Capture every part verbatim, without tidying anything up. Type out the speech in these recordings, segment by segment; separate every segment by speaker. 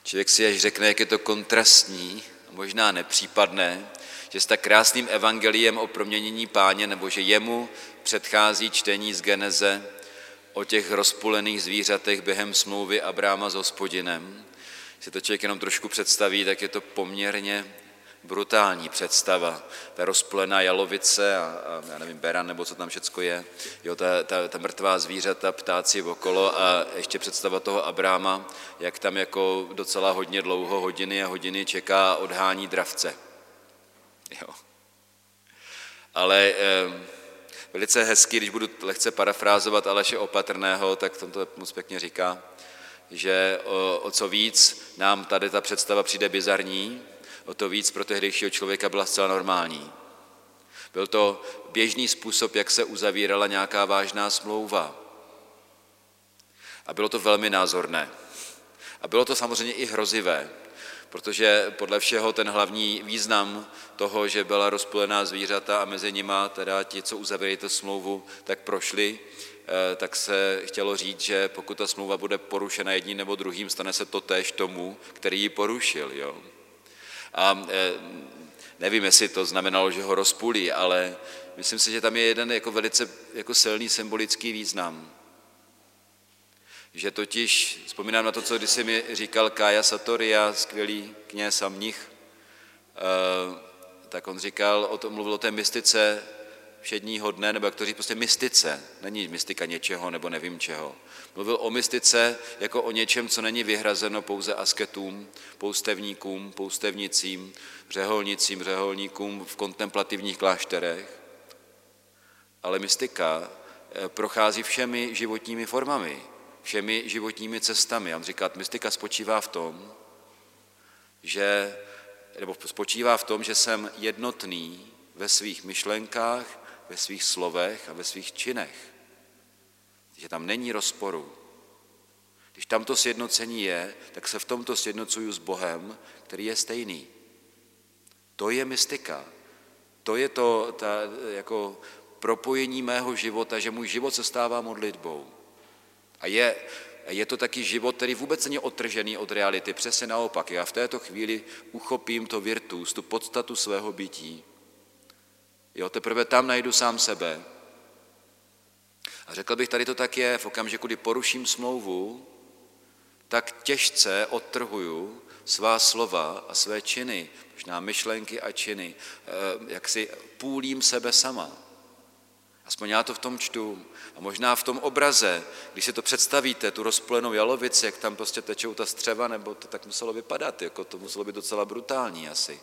Speaker 1: Člověk si až řekne, jak je to kontrastní a možná nepřípadné, že s tak krásným evangeliem o proměnění Páně, nebo že jemu předchází čtení z Geneze o těch rozpulených zvířatech během smlouvy Abrahama s Hospodinem. Když si to člověk jenom trošku představí, tak je to poměrně brutální představa. Ta rozpulená jalovice a, a já nevím, beran, nebo co tam všecko je, jo, ta, ta, ta mrtvá zvířata, ptáci okolo a ještě představa toho Abrahama, jak tam jako docela hodně dlouho, hodiny a hodiny čeká a odhání dravce. Jo. Ale eh, velice hezky, když budu lehce parafrázovat Aleše Opatrného, tak tom to moc pěkně říká, že o, o co víc nám tady ta představa přijde bizarní, o to víc pro tehdejšího člověka byla zcela normální. Byl to běžný způsob, jak se uzavírala nějaká vážná smlouva. A bylo to velmi názorné. A bylo to samozřejmě i hrozivé, protože podle všeho ten hlavní význam toho, že byla rozpůlená zvířata a mezi nima teda ti, co uzavřeli tu smlouvu, tak prošli, tak se chtělo říct, že pokud ta smlouva bude porušena jedním nebo druhým, stane se to též tomu, který ji porušil. Jo? A nevím, jestli to znamenalo, že ho rozpůlí, ale myslím si, že tam je jeden jako velice jako silný symbolický význam. Že totiž, vzpomínám na to, co kdysi mi říkal Kája Satorya, skvělý kněz a mnich, tak on říkal, o tom, mluvil o té mystice všedního dne, nebo jak to říct, prostě mystice, není mystika něčeho nebo nevím čeho. Mluvil o mystice jako o něčem, co není vyhrazeno pouze asketům, poustevníkům, poustevnicím, řeholnicím, řeholníkům v kontemplativních klášterech, ale mystika prochází všemi životními formami, všemi životními cestami. On říká, mystika spočívá v tom, že, nebo spočívá v tom, že jsem jednotný ve svých myšlenkách, ve svých slovech a ve svých činech. Že tam není rozporu. Když tam to sjednocení je, tak se v tomto sjednocuju s Bohem, který je stejný. To je mystika. To je to ta, jako propojení mého života, že můj život se stává modlitbou. A je, je to taky život, který vůbec není odtržený od reality. Přesně naopak. Já v této chvíli uchopím to virtus, tu podstatu svého bytí. Jo, teprve tam najdu sám sebe. A řekl bych, tady to tak je, v okamžiku, kdy poruším smlouvu, tak těžce odtrhuju svá slova a své činy, možná myšlenky a činy, jak si půlím sebe sama. Aspoň já to v tom čtu. A možná v tom obraze, když si to představíte, tu rozpůlenou jalovici, jak tam prostě tečou ta střeva, nebo to tak muselo vypadat, jako to muselo být docela brutální asi.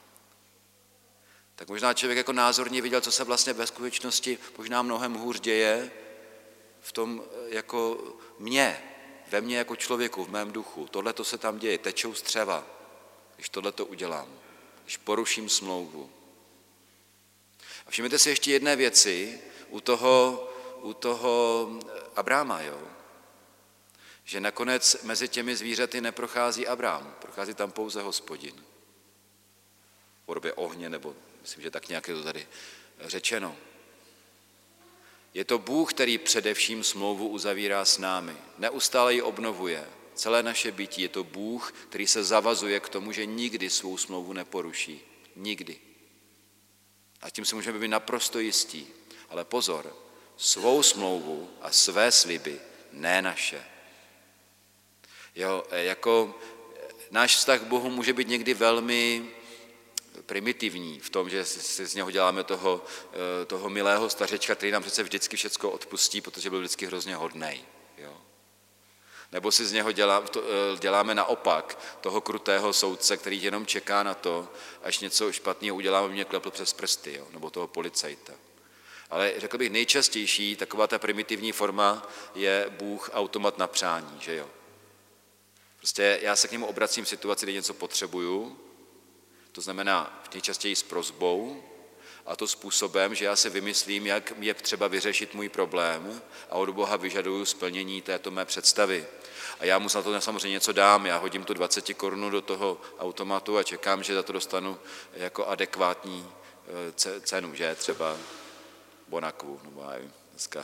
Speaker 1: Tak možná člověk jako názorně viděl, co se vlastně ve skutečnosti možná mnohem hůř děje v tom jako mě, ve mně jako člověku, v mém duchu. Tohle to se tam děje, tečou střeva, když tohle to udělám, když poruším smlouvu. A všimněte si ještě jedné věci u toho, u toho Abrahama, jo? Že nakonec mezi těmi zvířaty neprochází Abraham, prochází tam pouze Hospodin. V podobě ohně, nebo myslím, že tak nějak je to tady řečeno. Je to Bůh, který především smlouvu uzavírá s námi. Neustále ji obnovuje. Celé naše bytí je to Bůh, který se zavazuje k tomu, že nikdy svou smlouvu neporuší. Nikdy. A tím si můžeme být naprosto jistí. Ale pozor, svou smlouvu a své sliby, ne naše. Jo, jako náš vztah k Bohu může být někdy velmi primitivní v tom, že si z něho děláme toho, toho milého stařečka, který nám přece vždycky všecko odpustí, protože byl vždycky hrozně hodnej. Jo. Nebo si z něho dělá, to, děláme naopak toho krutého soudce, který jenom čeká na to, až něco špatného udělá, aby mě klepl přes prsty, jo, nebo toho policajta. Ale řekl bych, nejčastější taková ta primitivní forma je Bůh automat na přání, že jo. Prostě já se k němu obracím v situaci, kdy něco potřebuju, to znamená nejčastěji s prosbou, a to způsobem, že já si vymyslím, jak je třeba vyřešit můj problém a od Boha vyžaduju splnění této mé představy. A já mu za to samozřejmě něco dám, já hodím tu dvacet korun do toho automatu a čekám, že za to dostanu jako adekvátní cenu, že třeba Bonakvu, nebo já nevím, dneska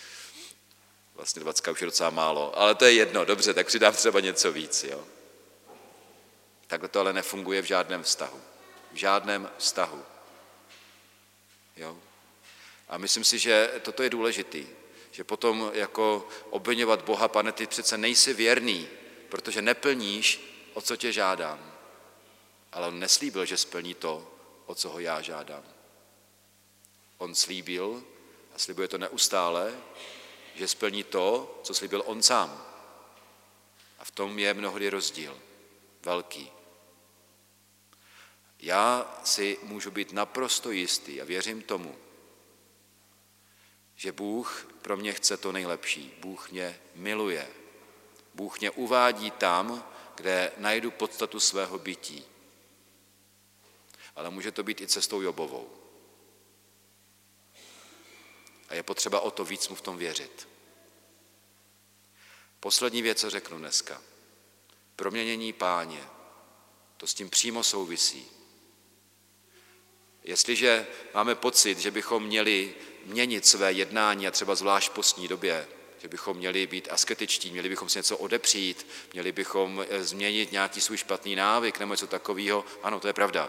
Speaker 1: vlastně dvacet už je docela málo, ale to je jedno, dobře, tak přidám třeba něco víc, jo. Takhle to ale nefunguje v žádném vztahu. V žádném vztahu. Jo? A myslím si, že toto je důležitý, že potom jako obviňovat Boha, Pane, ty přece nejsi věrný, protože neplníš, o co tě žádám. Ale on neslíbil, že splní to, o co ho já žádám. On slíbil, a slibuje to neustále, že splní to, co slíbil on sám. A v tom je mnohdy rozdíl. Velký. Já si můžu být naprosto jistý a věřím tomu, že Bůh pro mě chce to nejlepší. Bůh mě miluje. Bůh mě uvádí tam, kde najdu podstatu svého bytí. Ale může to být i cestou Jobovou. A je potřeba o to víc mu v tom věřit. Poslední věc, co řeknu dneska. Proměnění Páně. To s tím přímo souvisí. Jestliže máme pocit, že bychom měli měnit své jednání a třeba zvlášť v postní době, že bychom měli být asketičtí, měli bychom si něco odepřít, měli bychom změnit nějaký svůj špatný návyk nebo něco takového, ano, to je pravda.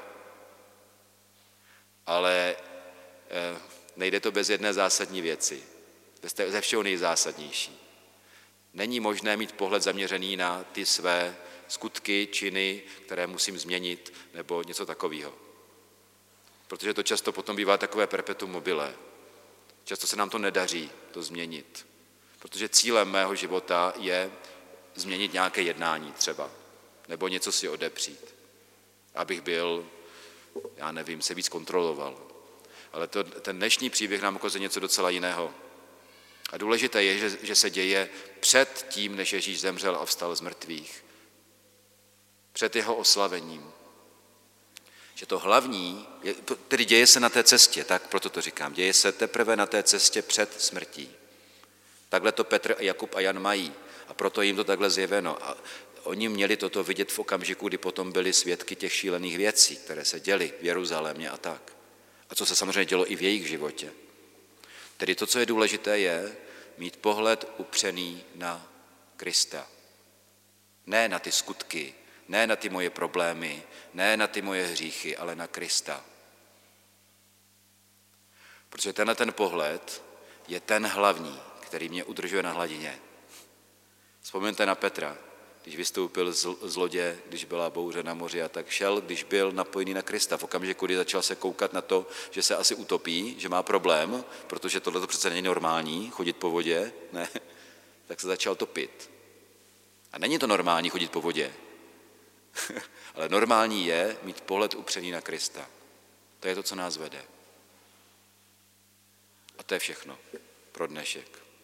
Speaker 1: Ale nejde to bez jedné zásadní věci. Ze všeho nejzásadnější. Není možné mít pohled zaměřený na ty své skutky, činy, které musím změnit, nebo něco takového. Protože to často potom bývá takové perpetuum mobile. Často se nám to nedaří, to změnit. Protože cílem mého života je změnit nějaké jednání třeba, nebo něco si odepřít, abych byl, já nevím, se víc kontroloval. Ale to, ten dnešní příběh nám ukazuje něco docela jiného. A důležité je, že, že se děje před tím, než Ježíš zemřel a vstal z mrtvých. Před jeho oslavením. Že to hlavní, tedy děje se na té cestě, tak proto to říkám, děje se teprve na té cestě před smrtí. Takhle to Petr, Jakub a Jan mají a proto jim to takhle zjeveno. A oni měli toto vidět v okamžiku, kdy potom byli svědky těch šílených věcí, které se děly v Jeruzalémě a tak. A co se samozřejmě dělo i v jejich životě. Tedy to, co je důležité, je mít pohled upřený na Krista. Ne na ty skutky, ne na ty moje problémy, ne na ty moje hříchy, ale na Krista. Protože tenhle ten pohled je ten hlavní, který mě udržuje na hladině. Vzpomeňte na Petra, když vystoupil z lodě, když byla bouře na moři a tak šel, když byl napojený na Krista. V okamžiku, kdy začal se koukat na to, že se asi utopí, že má problém, protože tohle to přece není normální, chodit po vodě, ne, tak se začal topit. A není to normální chodit po vodě, ale normální je mít pohled upřený na Krista. To je to, co nás vede. A to je všechno pro dnešek.